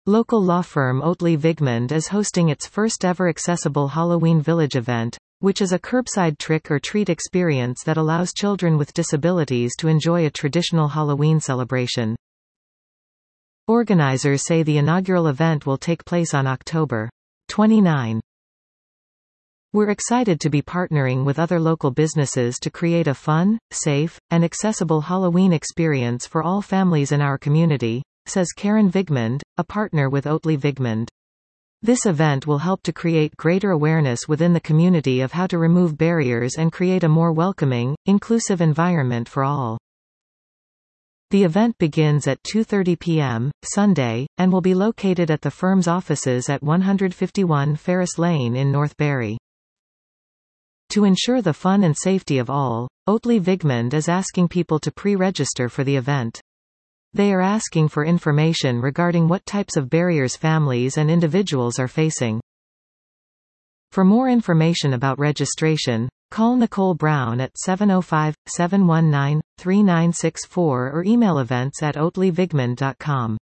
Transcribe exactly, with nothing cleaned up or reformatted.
Local law firm Oatly Vigmund is hosting its first-ever accessible Halloween Village event, which is a curbside trick-or-treat experience that allows children with disabilities to enjoy a traditional Halloween celebration. Organizers say the inaugural event will take place on October twenty-ninth. We're excited to be partnering with other local businesses to create a fun, safe, and accessible Halloween experience for all families in our community, says Karen Vigmund, a partner with Oatly Vigmund. This event will help to create greater awareness within the community of how to remove barriers and create a more welcoming, inclusive environment for all. The event begins at two thirty p m, Sunday, and will be located at the firm's offices at one fifty-one Ferris Lane in North Barrie. To ensure the fun and safety of all, Oatly Vigmund is asking people to pre-register for the event. They are asking for information regarding what types of barriers families and individuals are facing. For more information about registration, call Nicole Brown at seven oh five, seven one nine, three nine six four or email events at oatly vigmund dot com.